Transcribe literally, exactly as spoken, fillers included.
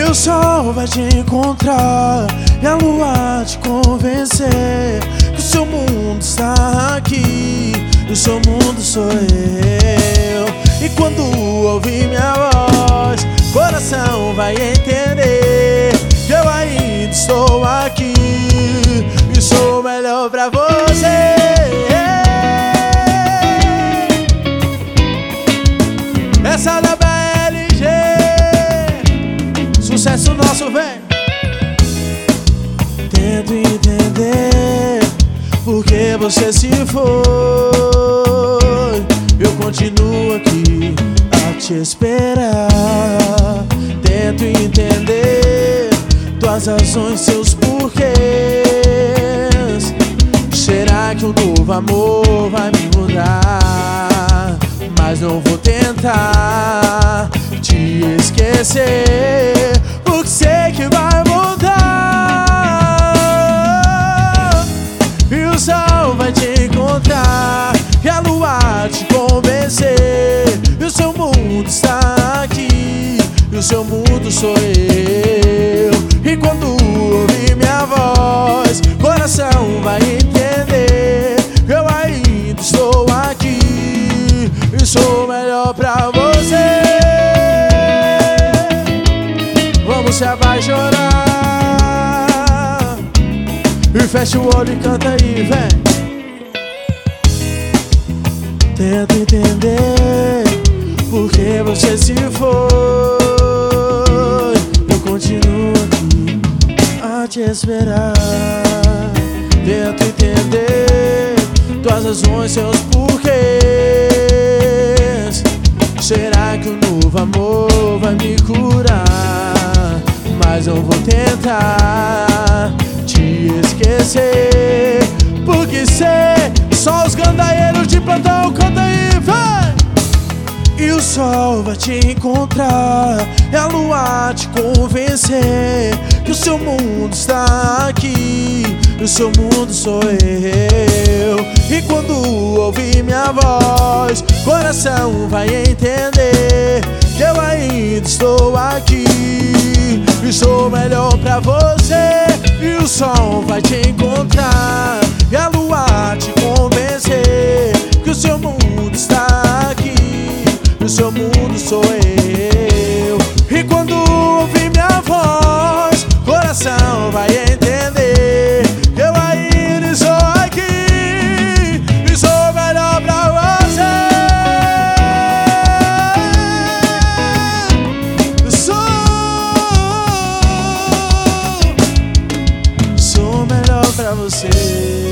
o sol vai te encontrar e a lua te convencer que o seu mundo está aqui e o seu mundo sou eu. E quando ouvir minha voz, coração vai entender que eu ainda estou aqui e sou o melhor pra você. Essa da B L G, sucesso nosso, vem. Tento entender por que você se foi. Eu continuo aqui a te esperar. Tento entender tuas razões, seus porquês. Será que um novo amor vai me mudar? Mas não vou tentar te esquecer, porque sei que vai mudar. E o sol vai te encontrar e a lua te convencer. E o seu mundo está aqui e o seu mundo sou eu. E quando ouvir minha voz, coração vai entender que eu ainda estou aqui e sou o melhor pra você. Vamos se apaixonar e fecha o olho e canta aí, vem. Tento entender por que você se foi. Eu continuo aqui a te esperar. Tento entender tuas razões, seus porquês. Será que um novo amor vai me curar? Mas eu vou tentar te esquecer, porque sei, só os gandaieiros de plantão, canta aí, vai! E o sol vai te encontrar e a lua te convencer que o seu mundo está aqui e o seu mundo sou eu. E quando ouvir minha voz, coração vai entender que eu ainda estou aqui e sou melhor pra você. E o sol vai te encontrar e a lua te convencer que o seu mundo está aqui e o seu mundo sou eu. E quando ouvir minha voz, coração vai entender que eu ainda estou aqui e sou melhor pra você. Sou, sou melhor pra você.